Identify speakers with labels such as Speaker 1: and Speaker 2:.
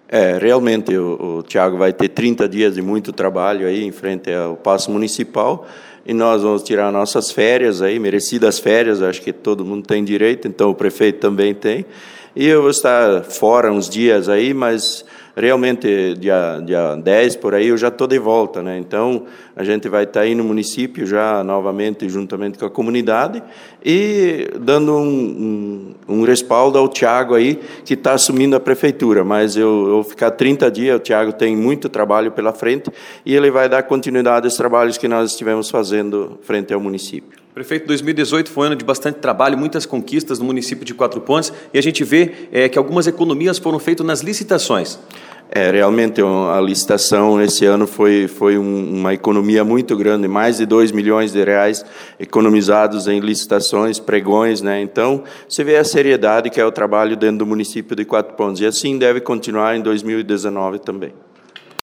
Speaker 1: Realmente o Thiago vai ter 30 dias de muito trabalho aí em frente ao Paço Municipal, e nós vamos tirar nossas férias aí, merecidas férias, acho que todo mundo tem direito, então o prefeito também tem, e eu vou estar fora uns dias aí, mas realmente dia 10 por aí eu já estou de volta, né? Então a gente vai estar aí no município já novamente juntamente com a comunidade e dando um respaldo ao Thiago aí que está assumindo a prefeitura, mas eu vou ficar 30 dias, o Thiago tem muito trabalho pela frente e ele vai dar continuidade aos trabalhos que nós estivemos fazendo frente ao município.
Speaker 2: Prefeito, 2018 foi um ano de bastante trabalho, muitas conquistas no município de Quatro Pontes, e a gente vê que algumas economias foram feitas nas licitações.
Speaker 1: Realmente a licitação esse ano foi uma economia muito grande, mais de 2 milhões de reais economizados em licitações, pregões, né? Então, você vê a seriedade que é o trabalho dentro do município de Quatro Pontes, e assim deve continuar em 2019 também.